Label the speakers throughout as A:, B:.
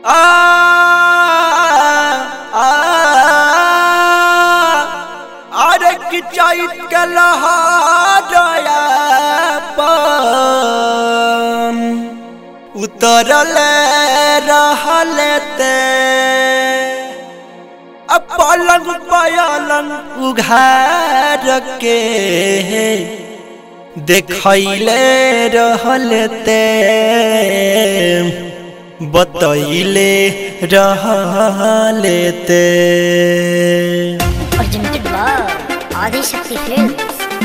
A: आ आ अरे कि चैत के लहरया पान उतरल रहल ते पलंग पलंग उघार के देखैले रहल ते बतैले रहल ते।
B: Presented by Adi Shakti Films.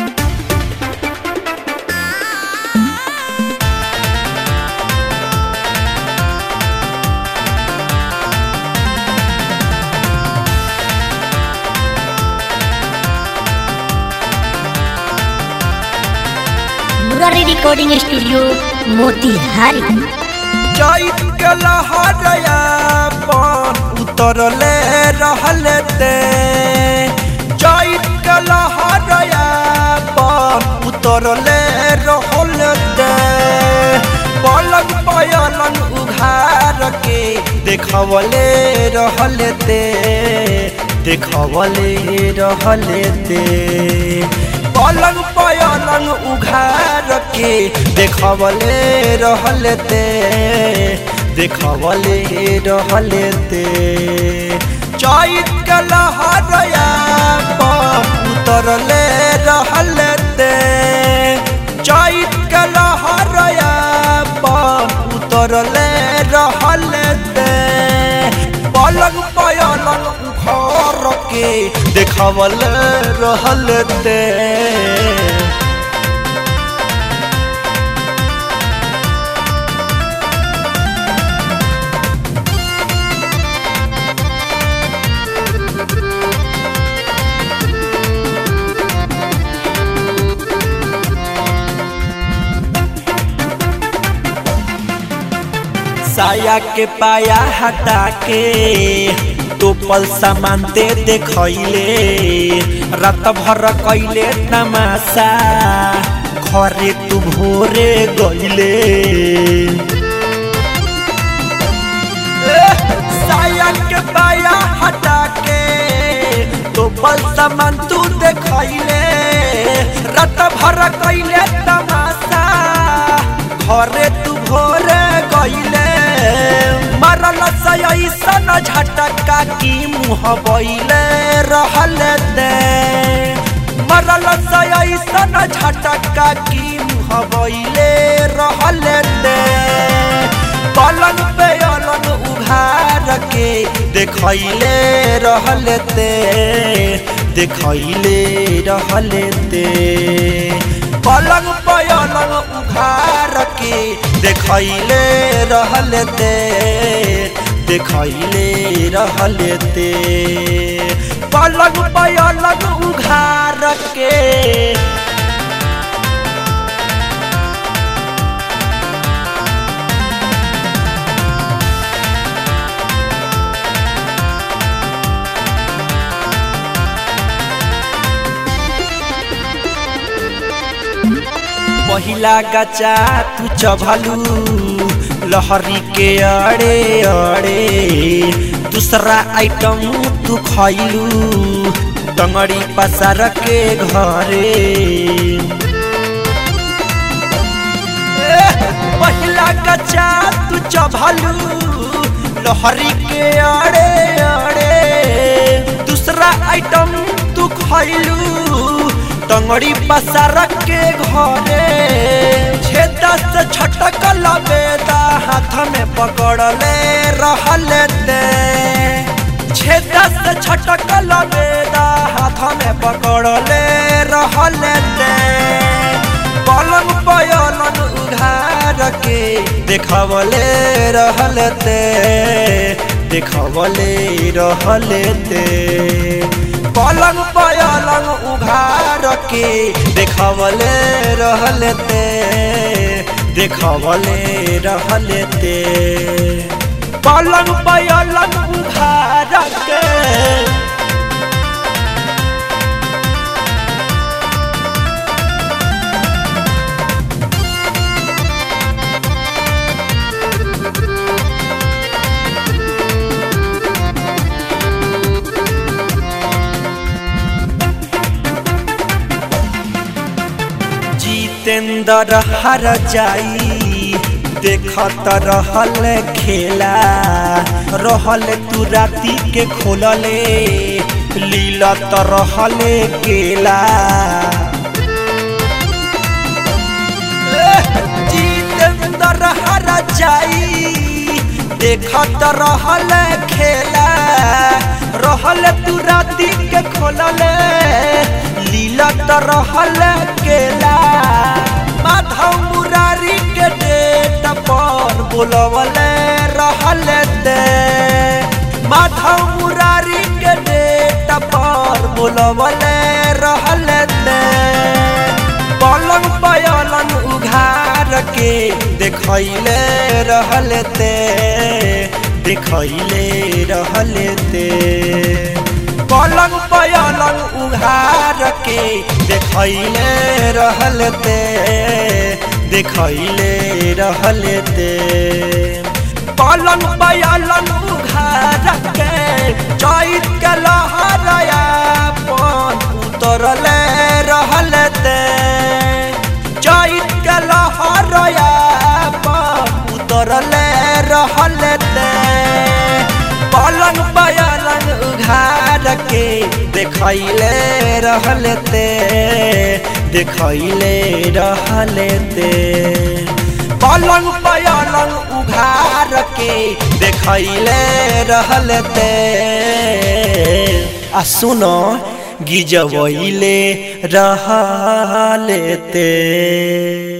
B: Murari Recording Studio, Motihari.
A: चैत के लहरया पान उतरले रहल ते चैत के लहरया पान उतरले रहल ते पलंग पलंग उघार के देखवले रहल ते देखवले रहल ते पलंग पलंग उघार के देखवले रहल ते देखवले रहल ते चैत के लहरया पान उतरले रहल ते चैत के लहरया पान उतरले रहल ते पलंग पलंग उघार के देखवले रहल ते। साया के पाया हटा के तो पल सामान दे देखैले रात भर कैले तमाशा घरे तू भोरे गईले साया के पाया हटा के तो पल सामान तू देखैले रात भर कैले तमाशा घरे तू भोरे गईले मरल ऐसन झटका की मुँह बैले रहल ते मरल ऐसन झटका की मुँह बैले रहल ते पलंग पे अलंग उघार के देखैले रहल ते देखैले रहल ते पलंग पलंग उघार के देखैले रहल ते देखैले रहल ते पलंग पलंग उघार के। पहिला गचा तू चभलू लहरी के अड़े अड़े दूसरा आइटम तू खैलू टंगड़ी पसार के घरे पहिला गचा तू चभलू लहरी के अड़े अड़े दूसरा आइटम तू खैलू टंगड़ी पसार के घरे छेदा से छटक लबेदा हाथ में पकड़ले रहल ते छेदा से छटक लबेदा हाथ में पकड़ले रहल ते पलंग पलंग उघार के देखवले रहल ते देखवले रहल ते पलंग पलंग उघार के देखवले रहल ते देखवले रहल ते पलंग पलंग उघार के। जितेंद्र हर जाई देखत रहल खेला रहल तू राती के खोलले लीलत रहल केला जितेंद्र हर जाई देखत रहल खेला रहल तू राती के खोलले लीलत रहल केला माधव मुरारी के डेट पर बोलवले रहल दे माधव मुरारी के डेट पर बोलवले रहल दे पलंग पयलन उघार के देखैले रहल ते देखैले रहल ते पलंग पयलन उघार के देखैले रहल ते देखैले रहल ते पलंग पयलन उघार के चैत के लहरया पन उतरले रहल ते चैत के लहरया पन उतरले रहल ते पलंग पयलन उघार के देखैले रहल ते देखैले रहल ते पलंग पयलन उघार के देखैले रहल ते आ सुनो गिजवैले रहल ते।